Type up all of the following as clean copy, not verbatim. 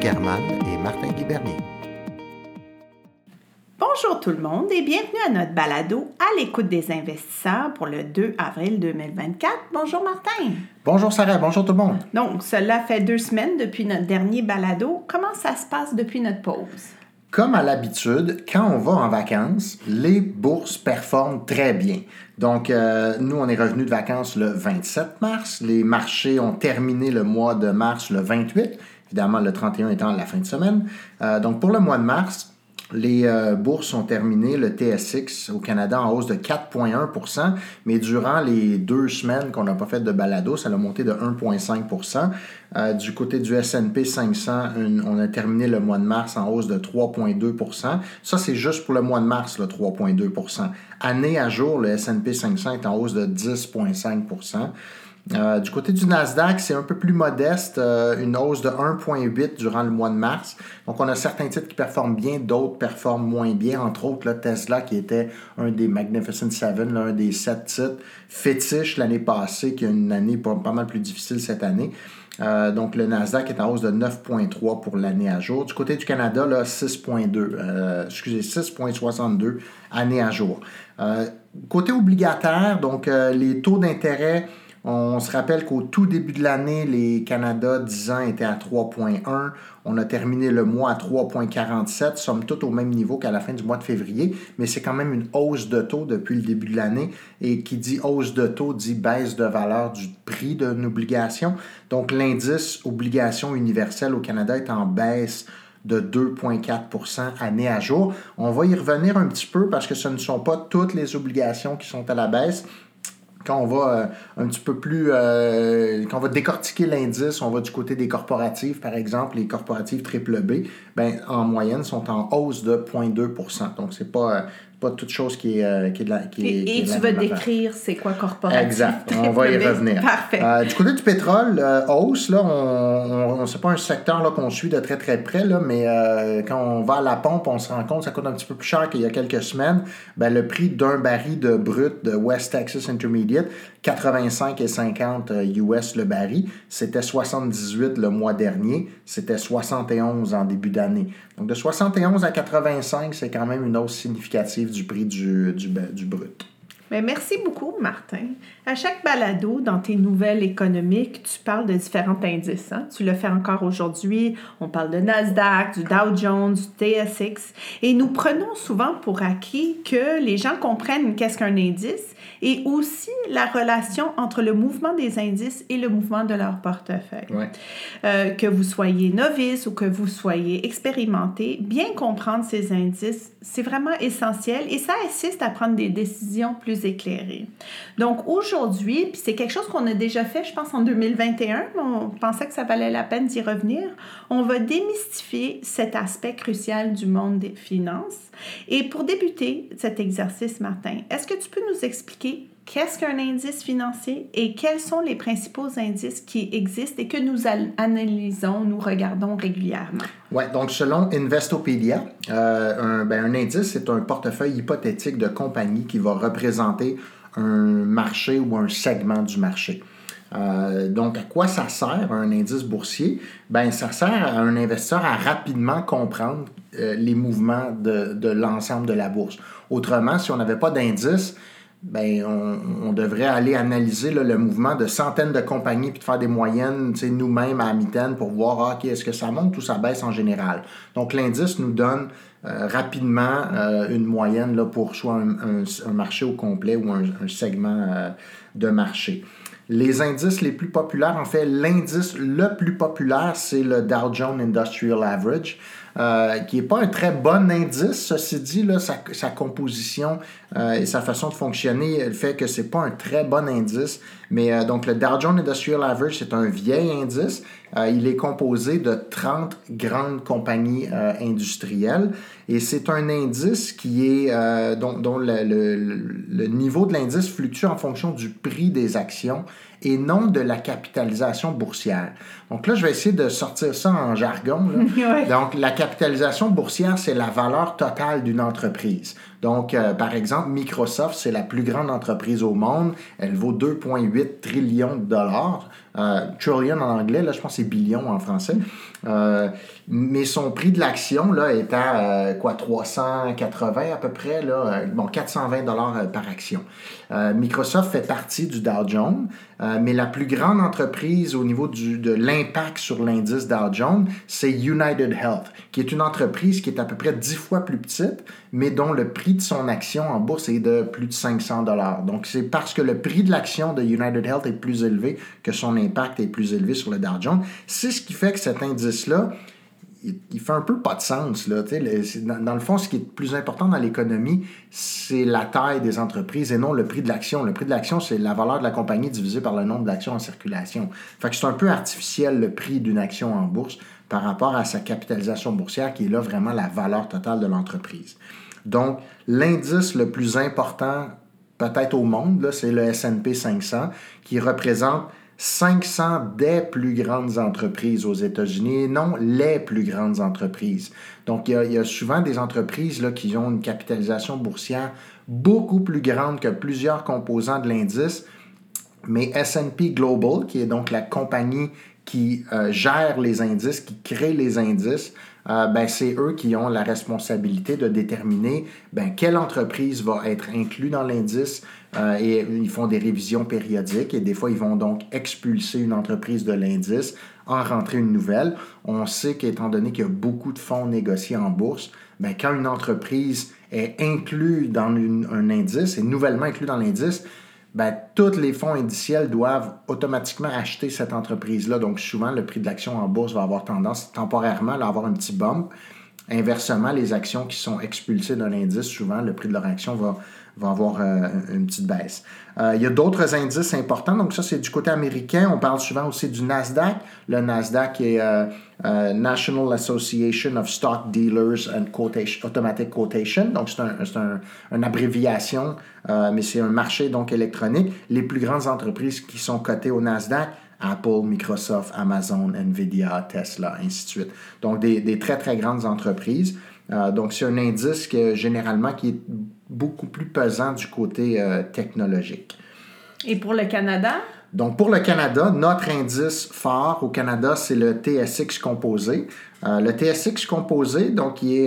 Germain et Martin Guibernier. Bonjour tout le monde et bienvenue à notre balado à l'écoute des investisseurs pour le 2 avril 2024. Bonjour Martin. Bonjour Sarah, bonjour tout le monde. Donc, cela fait 2 semaines depuis notre dernier balado. Comment ça se passe depuis notre pause? Comme à l'habitude, quand on va en vacances, les bourses performent très bien. Donc, nous, on est revenus de vacances le 27 mars. Les marchés ont terminé le mois de mars le 28. Évidemment, le 31 étant la fin de semaine. Donc, pour le mois de mars, les bourses ont terminé, le TSX au Canada en hausse de 4,1 %, mais durant les 2 semaines qu'on n'a pas fait de balado, ça a monté de 1,5 %. Du côté du S&P 500, on a terminé le mois de mars en hausse de 3,2 %. Ça, c'est juste pour le mois de mars, le 3,2 %. Année à jour, le S&P 500 est en hausse de 10,5 %. Du côté du Nasdaq, c'est un peu plus modeste, une hausse de 1,8 durant le mois de mars. Donc, on a certains titres qui performent bien, d'autres performent moins bien. Entre autres, là, Tesla, qui était un des Magnificent Seven, un des 7 titres fétiches l'année passée, qui a une année pas mal plus difficile cette année. Donc, le Nasdaq est en hausse de 9,3 pour l'année à jour. Du côté du Canada, là, 6,62 année à jour. Côté obligataire, donc les taux d'intérêt, on se rappelle qu'au tout début de l'année, les Canada 10 ans étaient à 3,1. On a terminé le mois à 3,47, somme toute au même niveau qu'à la fin du mois de février, mais c'est quand même une hausse de taux depuis le début de l'année. Et qui dit hausse de taux dit baisse de valeur du prix d'une obligation. Donc l'indice obligation universelle au Canada est en baisse de 2,4 % année à jour. On va y revenir un petit peu parce que ce ne sont pas toutes les obligations qui sont à la baisse. Quand on va un petit peu plus... quand on va décortiquer l'indice, on va du côté des corporatifs, par exemple, les corporatifs BBB, ben, en moyenne, sont en hausse de 0,2 %. Donc, c'est pas toute chose qui est de la... Et tu vas décrire c'est quoi corporatif? Exact, on va y revenir. Parfait. Du côté du pétrole, hausse, là, c'est pas un secteur là, qu'on suit de très très près, là, mais quand on va à la pompe, on se rend compte que ça coûte un petit peu plus cher qu'il y a quelques semaines. Ben, le prix d'un baril de brut de West Texas Intermediate, 85,50 US le baril, c'était 78 le mois dernier, c'était 71 en début d'année. Donc de 71 à 85, c'est quand même une hausse significative du prix du brut. Bien, merci beaucoup, Martin. À chaque balado, dans tes nouvelles économiques, tu parles de différents indices. Hein? Tu le fais encore aujourd'hui. On parle de Nasdaq, du Dow Jones, du TSX. Et nous prenons souvent pour acquis que les gens comprennent qu'est-ce qu'un indice et aussi la relation entre le mouvement des indices et le mouvement de leur portefeuille. Ouais. Que vous soyez novice ou que vous soyez expérimenté, bien comprendre ces indices, c'est vraiment essentiel et ça assiste à prendre des décisions plus éclairées. Donc aujourd'hui, puis c'est quelque chose qu'on a déjà fait, je pense, en 2021, on pensait que ça valait la peine d'y revenir, on va démystifier cet aspect crucial du monde des finances. Et pour débuter cet exercice, Martin, est-ce que tu peux nous expliquer qu'est-ce qu'un indice financier et quels sont les principaux indices qui existent et que nous analysons, nous regardons régulièrement? Oui, donc selon Investopedia, un indice, c'est un portefeuille hypothétique de compagnie qui va représenter un marché ou un segment du marché. Donc, à quoi ça sert, un indice boursier? Ben, ça sert à un investisseur à rapidement comprendre les mouvements de l'ensemble de la bourse. Autrement, si on n'avait pas d'indice, ben, on devrait aller analyser là, le mouvement de centaines de compagnies puis de faire des moyennes nous-mêmes à mi-temps pour voir OK, est-ce que ça monte ou ça baisse en général. Donc, l'indice nous donne rapidement une moyenne là, pour soit un marché au complet ou un segment de marché. Les indices les plus populaires, en fait, l'indice le plus populaire, c'est le Dow Jones Industrial Average, qui n'est pas un très bon indice. Ceci dit, là, sa composition et sa façon de fonctionner fait que ce n'est pas un très bon indice. Mais donc, le Dow Jones Industrial Average, c'est un vieil indice. Il est composé de 30 grandes compagnies industrielles. Et c'est un indice qui est dont le niveau de l'indice fluctue en fonction du prix des actions et non de la capitalisation boursière. Donc là, je vais essayer de sortir ça en jargon. Là. Ouais. Donc, la capitalisation boursière, c'est la valeur totale d'une entreprise. Donc, par exemple, Microsoft, c'est la plus grande entreprise au monde. Elle vaut 2,8 trillions de dollars. Trillion en anglais, là, je pense que c'est billion en français. Mais son prix de l'action là, est à 380 à peu près, là, 420 dollars par action. Microsoft fait partie du Dow Jones, mais la plus grande entreprise au niveau de l'impact sur l'indice Dow Jones, c'est United Health, qui est une entreprise qui est à peu près 10 fois plus petite, mais dont le prix de son action en bourse est de plus de 500 dollars. Donc, c'est parce que le prix de l'action de United Health est plus élevé que son impact est plus élevé sur le Dow Jones. C'est ce qui fait que cet indice-là, il fait un peu pas de sens. Là. Dans le fond, ce qui est le plus important dans l'économie, c'est la taille des entreprises et non le prix de l'action. Le prix de l'action, c'est la valeur de la compagnie divisée par le nombre d'actions en circulation. Fait que c'est un peu artificiel le prix d'une action en bourse par rapport à sa capitalisation boursière qui est là vraiment la valeur totale de l'entreprise. Donc, l'indice le plus important peut-être au monde, là, c'est le S&P 500 qui représente 500 des plus grandes entreprises aux États-Unis et non les plus grandes entreprises. Donc, il y a souvent des entreprises là, qui ont une capitalisation boursière beaucoup plus grande que plusieurs composants de l'indice, mais S&P Global, qui est donc la compagnie qui gère les indices, qui crée les indices, c'est eux qui ont la responsabilité de déterminer quelle entreprise va être inclue dans l'indice et ils font des révisions périodiques et des fois, ils vont donc expulser une entreprise de l'indice, en rentrer une nouvelle. On sait qu'étant donné qu'il y a beaucoup de fonds négociés en bourse, quand une entreprise est inclue dans un indice, est nouvellement inclue dans l'indice, tous les fonds indiciels doivent automatiquement acheter cette entreprise-là. Donc, souvent, le prix de l'action en bourse va avoir tendance temporairement à avoir un petit bump. Inversement, les actions qui sont expulsées d'un indice, souvent, le prix de leur action va avoir une petite baisse. Il y a d'autres indices importants. Donc, ça, c'est du côté américain. On parle souvent aussi du Nasdaq. Le Nasdaq est National Association of Stock Dealers and Automatic Quotation. Donc, c'est une abréviation, mais c'est un marché donc électronique. Les plus grandes entreprises qui sont cotées au Nasdaq, Apple, Microsoft, Amazon, Nvidia, Tesla, ainsi de suite. Donc, des très, très grandes entreprises. Donc, c'est un indice généralement qui est beaucoup plus pesant du côté technologique. Et pour le Canada? Donc, pour le Canada, notre indice phare au Canada, c'est le TSX composé. Le TSX composé, donc, qui est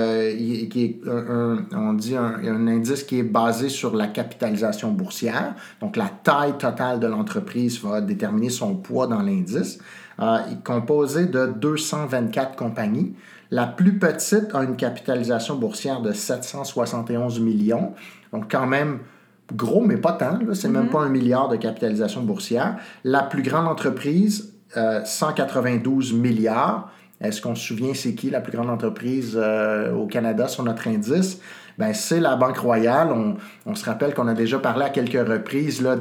un indice qui est basé sur la capitalisation boursière. Donc, la taille totale de l'entreprise va déterminer son poids dans l'indice. Il est composé de 224 compagnies. La plus petite a une capitalisation boursière de 771 millions. Donc, quand même gros, mais pas tant. Là. C'est même pas 1 milliard de capitalisation boursière. La plus grande entreprise, 192 milliards. Est-ce qu'on se souvient c'est qui la plus grande entreprise au Canada sur notre indice? C'est la Banque Royale. On se rappelle qu'on a déjà parlé à quelques reprises là,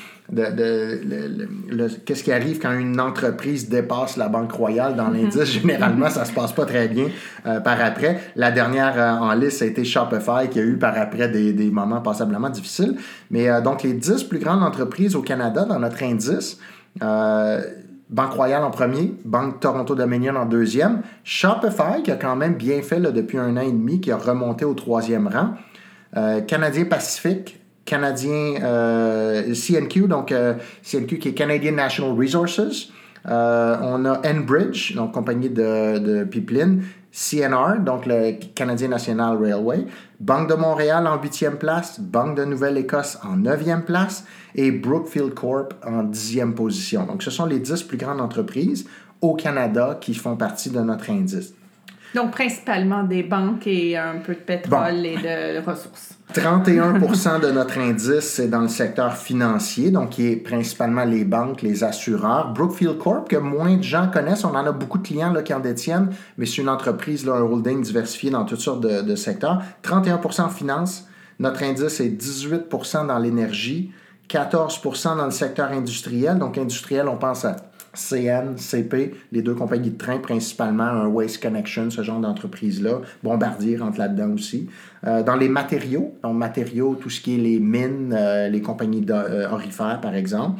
qu'est-ce qui arrive quand une entreprise dépasse la Banque Royale dans l'indice. Généralement, ça se passe pas très bien par après. La dernière en liste, ça a été Shopify qui a eu par après des moments passablement difficiles. Mais donc, les 10 plus grandes entreprises au Canada dans notre indice, Banque Royale en premier, Banque Toronto Dominion en deuxième, Shopify qui a quand même bien fait là, depuis 1 an et demi, qui a remonté au 3e rang, Canadien Pacifique, Canadien CNQ, donc CNQ qui est Canadian National Resources. On a Enbridge, donc compagnie de pipeline. CNR, donc le Canadien National Railway. Banque de Montréal en 8e place. Banque de Nouvelle-Écosse en 9e place. Et Brookfield Corp en 10e position. Donc, ce sont les 10 plus grandes entreprises au Canada qui font partie de notre indice. Donc, principalement des banques et un peu de pétrole et de ressources. 31% de notre indice, c'est dans le secteur financier, donc qui est principalement les banques, les assureurs. Brookfield Corp, que moins de gens connaissent, on en a beaucoup de clients là, qui en détiennent, mais c'est une entreprise, là, un holding diversifié dans toutes sortes de secteurs. 31% en finance. Notre indice est 18% dans l'énergie, 14% dans le secteur industriel. Donc, industriel, on pense à CN, CP, les 2 compagnies de train principalement, un Waste Connection, ce genre d'entreprise-là. Bombardier rentre là-dedans aussi. Dans les matériaux, donc matériaux, tout ce qui est les mines, les compagnies orifères, par exemple.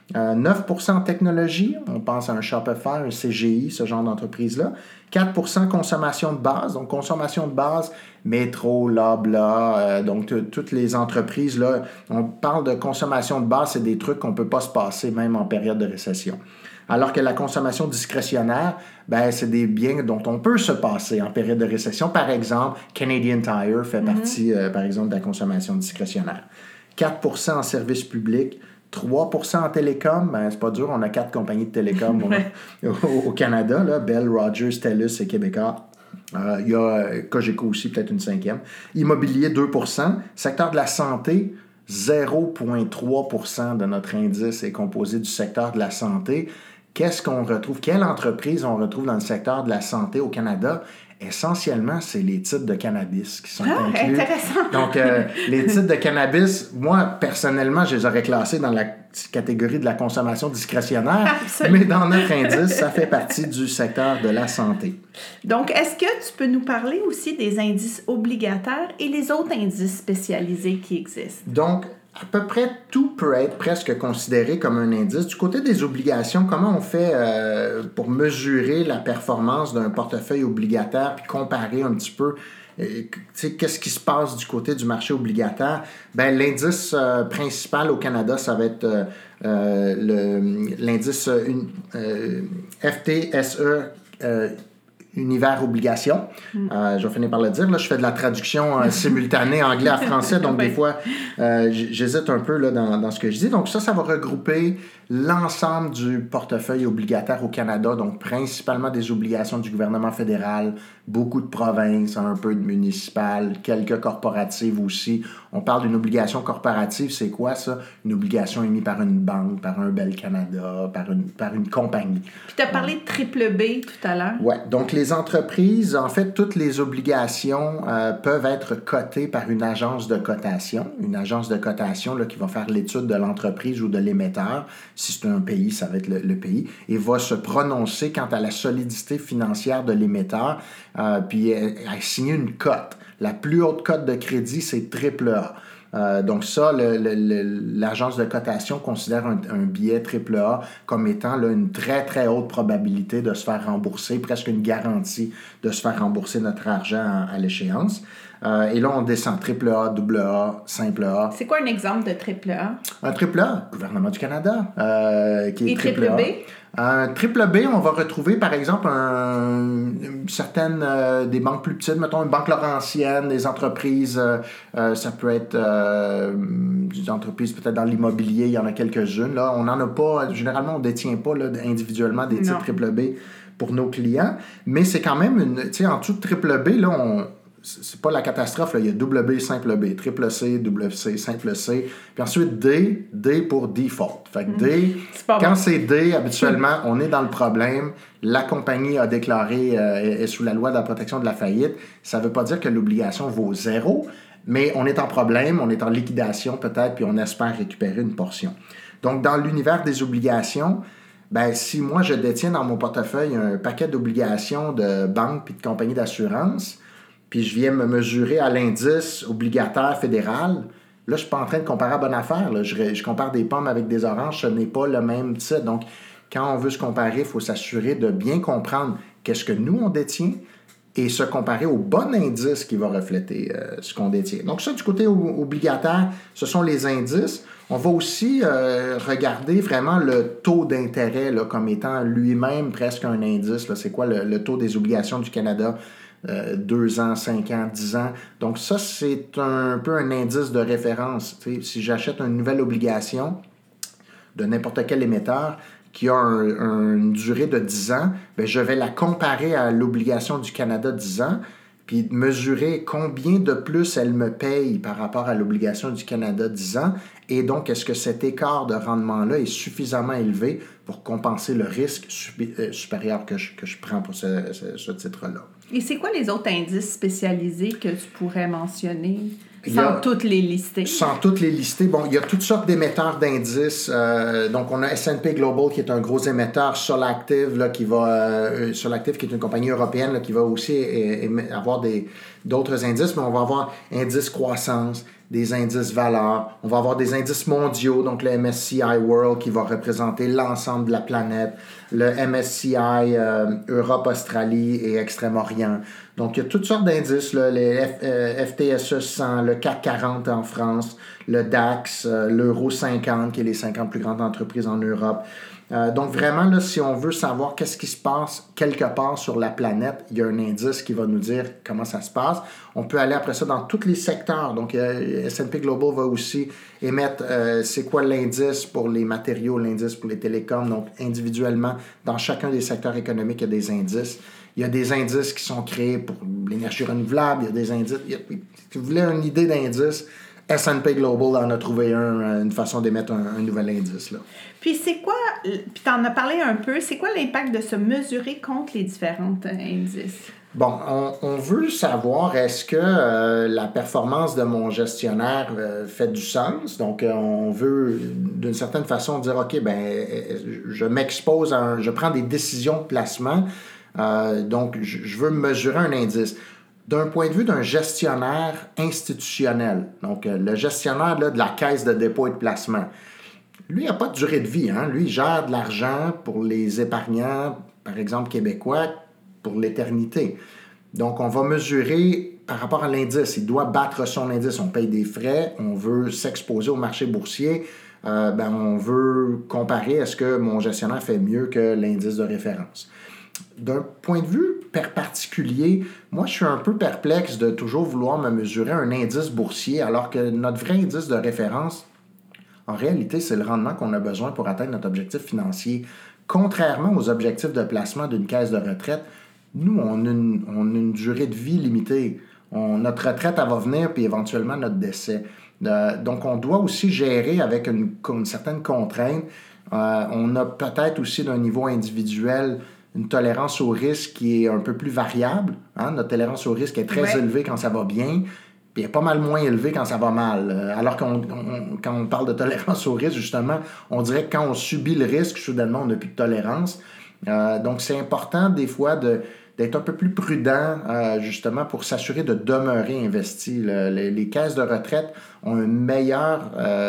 9% en technologie, on pense à un Shopify, un CGI, ce genre d'entreprise-là. 4% consommation de base, donc consommation de base, métro, Loblaw, donc toutes les entreprises, là, on parle de consommation de base, c'est des trucs qu'on ne peut pas se passer même en période de récession. Alors que la consommation discrétionnaire, ben, c'est des biens dont on peut se passer en période de récession. Par exemple, Canadian Tire fait partie, par exemple, de la consommation discrétionnaire. 4% en services publics, 3% en télécom, ben, c'est pas dur, on a 4 compagnies de télécom au Canada, là, Bell, Rogers, TELUS et Québécois. Il y a Cogeco aussi, peut-être une 5e. Immobilier, 2%. Secteur de la santé, 0,3% de notre indice est composé du secteur de la santé. Qu'est-ce qu'on retrouve? Quelle entreprise on retrouve dans le secteur de la santé au Canada? Essentiellement, c'est les titres de cannabis qui sont inclus. Intéressant. Donc, les titres de cannabis, moi, personnellement, je les aurais classés dans la catégorie de la consommation discrétionnaire. Absolument. Mais dans notre indice, ça fait partie du secteur de la santé. Donc, est-ce que tu peux nous parler aussi des indices obligataires et les autres indices spécialisés qui existent? Donc, à peu près tout peut être presque considéré comme un indice. Du côté des obligations, comment on fait pour mesurer la performance d'un portefeuille obligataire puis comparer un petit peu qu'est-ce qui se passe du côté du marché obligataire? Ben, l'indice principal au Canada, ça va être l'indice FTSE Univers Obligation. Je vais finir par le dire. Là, je fais de la traduction simultanée anglais à français, donc des fois, j'hésite un peu là, dans ce que je dis. Donc ça va regrouper l'ensemble du portefeuille obligataire au Canada, donc principalement des obligations du gouvernement fédéral, beaucoup de provinces, un peu de municipales, quelques corporatives aussi. On parle d'une obligation corporative, c'est quoi ça? Une obligation émise par une banque, par un Bell Canada, par une compagnie. Puis tu as parlé de triple B tout à l'heure. Oui, donc les entreprises, en fait, toutes les obligations peuvent être cotées par une agence de cotation. Une agence de cotation là, qui va faire l'étude de l'entreprise ou de l'émetteur. Si c'est un pays, ça va être le pays. Et va se prononcer quant à la solidité financière de l'émetteur, puis signer une cote. La plus haute cote de crédit, c'est AAA. Donc ça, l'agence de cotation considère un billet AAA comme étant là, une très, très haute probabilité de se faire rembourser, presque une garantie de se faire rembourser notre argent à l'échéance. Et là, on descend AAA, AA, simple A. C'est quoi un exemple de AAA? Un AAA, gouvernement du Canada, qui est et triple B? Un triple B, on va retrouver, par exemple, certaines des banques plus petites, mettons une banque Laurentienne, des entreprises, ça peut être des entreprises peut-être dans l'immobilier, il y en a quelques-unes. Là. On n'en a pas, généralement, on ne détient pas là, individuellement des titres triple B pour nos clients, mais c'est quand même tu sais, en dessous de triple B, là, c'est pas la catastrophe, là. Il y a double B, simple B, triple C, double C, simple C. Puis ensuite, D pour default. Fait que D, quand c'est D, habituellement, on est dans le problème. La compagnie a déclaré, est sous la loi de la protection de la faillite. Ça veut pas dire que l'obligation vaut 0, mais on est en problème, on est en liquidation peut-être, puis on espère récupérer une portion. Donc, dans l'univers des obligations, ben, si moi, je détiens dans mon portefeuille un paquet d'obligations de banques puis de compagnies d'assurance, puis je viens me mesurer à l'indice obligataire fédéral, là, je ne suis pas en train de comparer à bonne affaire. Là. Je compare des pommes avec des oranges, ce n'est pas le même titre. Donc, quand on veut se comparer, il faut s'assurer de bien comprendre qu'est-ce que nous, on détient et se comparer au bon indice qui va refléter ce qu'on détient. Donc, ça, du côté obligataire, ce sont les indices. On va aussi regarder vraiment le taux d'intérêt là, comme étant lui-même presque un indice. Là. C'est quoi le taux des obligations du Canada? 2 ans, 5 ans, 10 ans. Donc ça, c'est un peu un indice de référence. T'sais, si j'achète une nouvelle obligation de n'importe quel émetteur qui a une durée de 10 ans, bien, je vais la comparer à l'obligation du Canada 10 ans, puis mesurer combien de plus elle me paye par rapport à l'obligation du Canada 10 ans, et donc est-ce que cet écart de rendement-là est suffisamment élevé pour compenser le risque supérieur que je prends pour ce titre-là. Et c'est quoi les autres indices spécialisés que tu pourrais mentionner? Sans toutes les lister. Sans toutes les lister. Bon, il y a toutes sortes d'émetteurs d'indices. Donc, on a S&P Global, qui est un gros émetteur. Solactive, là, Solactive, qui est une compagnie européenne, là, qui va aussi avoir d'autres indices. Mais on va avoir indice croissance, des indices valeurs. On va avoir des indices mondiaux, donc le MSCI World qui va représenter l'ensemble de la planète, le MSCI Europe, Australie et Extrême-Orient. Donc, il y a toutes sortes d'indices, là, les FTSE 100, le CAC 40 en France, le DAX, l'Euro 50, qui est les 50 plus grandes entreprises en Europe. Donc, vraiment, là, si on veut savoir qu'est-ce qui se passe quelque part sur la planète, il y a un indice qui va nous dire comment ça se passe. On peut aller après ça dans tous les secteurs. Donc, S&P Global va aussi émettre c'est quoi l'indice pour les matériaux, l'indice pour les télécoms. Donc, individuellement, dans chacun des secteurs économiques, il y a des indices. Il y a des indices qui sont créés pour l'énergie renouvelable. Il y a des indices... si vous voulez une idée d'indice, S&P Global en a trouvé une façon d'émettre un nouvel indice, là. Puis c'est quoi, puis tu en as parlé un peu, c'est quoi l'impact de se mesurer contre les différents indices? Bon, on veut savoir est-ce que la performance de mon gestionnaire fait du sens. Donc, on veut d'une certaine façon dire, OK, ben je m'expose je prends des décisions de placement. Donc, je veux mesurer un indice. D'un point de vue d'un gestionnaire institutionnel, donc le gestionnaire là, de la caisse de dépôt et de placement, lui, il n'a pas de durée de vie. Hein? Lui, il gère de l'argent pour les épargnants, par exemple québécois, pour l'éternité. Donc, on va mesurer par rapport à l'indice. Il doit battre son indice. On paye des frais, on veut s'exposer au marché boursier. On veut comparer est-ce que mon gestionnaire fait mieux que l'indice de référence. D'un point de vue particulier, moi, je suis un peu perplexe de toujours vouloir me mesurer un indice boursier alors que notre vrai indice de référence, en réalité, c'est le rendement qu'on a besoin pour atteindre notre objectif financier. Contrairement aux objectifs de placement d'une caisse de retraite, nous, on a une durée de vie limitée. Notre retraite, elle va venir, puis éventuellement notre décès. Donc, on doit aussi gérer avec une certaine contrainte. On a peut-être aussi d'un niveau individuel une tolérance au risque qui est un peu plus variable. Hein? Notre tolérance au risque est très élevée quand ça va bien, puis elle est pas mal moins élevée quand ça va mal. Alors quand on parle de tolérance au risque, justement, on dirait que quand on subit le risque, soudainement, on n'a plus de tolérance. Donc, c'est important des fois d'être un peu plus prudent, justement, pour s'assurer de demeurer investi. Les caisses de retraite ont une meilleure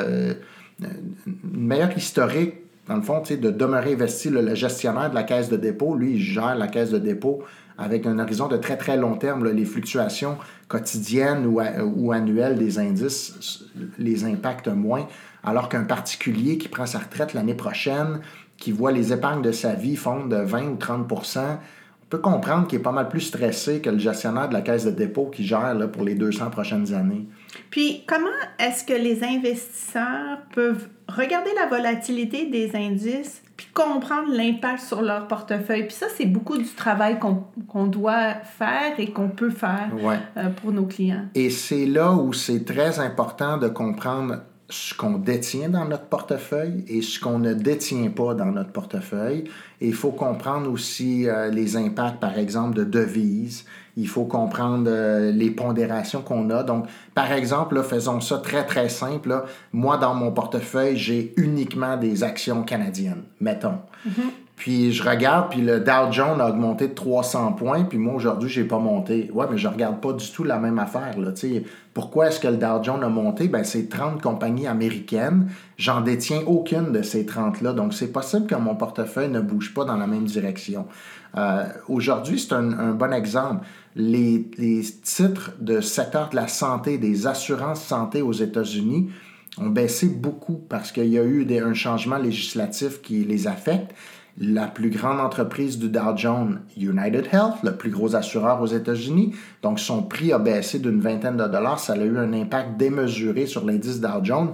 historique, dans le fond, de demeurer investi. Le gestionnaire de la caisse de dépôt, lui, il gère la caisse de dépôt avec un horizon de très, très long terme. Les fluctuations quotidiennes ou annuelles des indices les impactent moins, alors qu'un particulier qui prend sa retraite l'année prochaine, qui voit les épargnes de sa vie fondre de 20 ou 30 %, on peut comprendre qu'il est pas mal plus stressé que le gestionnaire de la caisse de dépôt qui gère là, pour les 200 prochaines années. Puis, comment est-ce que les investisseurs peuvent regarder la volatilité des indices puis comprendre l'impact sur leur portefeuille? Puis ça, c'est beaucoup du travail qu'on doit faire et qu'on peut faire pour nos clients. Et c'est là où c'est très important de comprendre ce qu'on détient dans notre portefeuille et ce qu'on ne détient pas dans notre portefeuille. Et il faut comprendre aussi les impacts, par exemple, de devises. Il faut comprendre les pondérations qu'on a. Donc, par exemple, là, faisons ça très, très simple. Là. Moi, dans mon portefeuille, j'ai uniquement des actions canadiennes, mettons. Mm-hmm. Puis je regarde, puis le Dow Jones a augmenté de 300 points, puis moi, aujourd'hui, j'ai pas monté. Ouais, mais je regarde pas du tout la même affaire, là, tu sais. Pourquoi est-ce que le Dow Jones a monté? Ben, c'est 30 compagnies américaines. J'en détiens aucune de ces 30-là. Donc, c'est possible que mon portefeuille ne bouge pas dans la même direction. Aujourd'hui, c'est un bon exemple. Les titres de secteur de la santé, des assurances santé aux États-Unis ont baissé beaucoup parce qu'il y a eu un changement législatif qui les affecte. La plus grande entreprise du Dow Jones, United Health, le plus gros assureur aux États-Unis, donc son prix a baissé d'une vingtaine de dollars. Ça a eu un impact démesuré sur l'indice Dow Jones.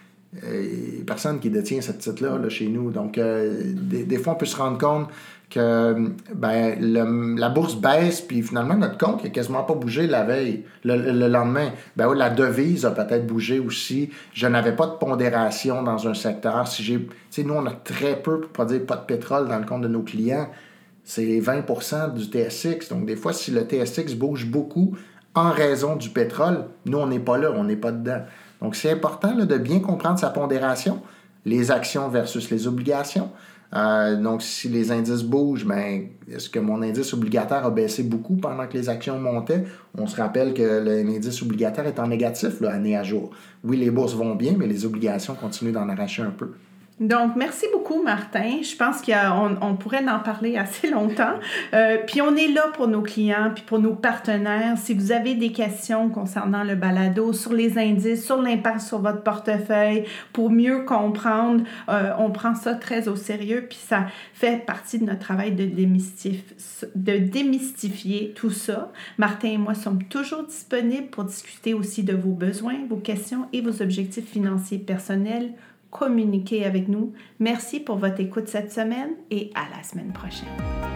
Personne qui détient ce titre-là là, chez nous. Donc, des fois, on peut se rendre compte que la bourse baisse, puis finalement, notre compte n'a quasiment pas bougé la veille, le lendemain. La devise a peut-être bougé aussi. Je n'avais pas de pondération dans un secteur. Nous, on a très peu, pour ne pas dire pas de pétrole dans le compte de nos clients. C'est 20% du TSX. Donc, des fois, si le TSX bouge beaucoup en raison du pétrole, nous, on n'est pas là, on n'est pas dedans. Donc, c'est important là, de bien comprendre sa pondération, les actions versus les obligations. Donc, si les indices bougent, ben, est-ce que mon indice obligataire a baissé beaucoup pendant que les actions montaient? On se rappelle que l'indice obligataire est en négatif là, année à jour. Oui, les bourses vont bien, mais les obligations continuent d'en arracher un peu. Donc, merci beaucoup, Martin. Je pense qu'on pourrait en parler assez longtemps. Puis, on est là pour nos clients, puis pour nos partenaires. Si vous avez des questions concernant le balado, sur les indices, sur l'impact sur votre portefeuille, pour mieux comprendre, on prend ça très au sérieux, puis ça fait partie de notre travail de démystifier tout ça. Martin et moi sommes toujours disponibles pour discuter aussi de vos besoins, vos questions et vos objectifs financiers personnels. Communiquez avec nous. Merci pour votre écoute cette semaine et à la semaine prochaine.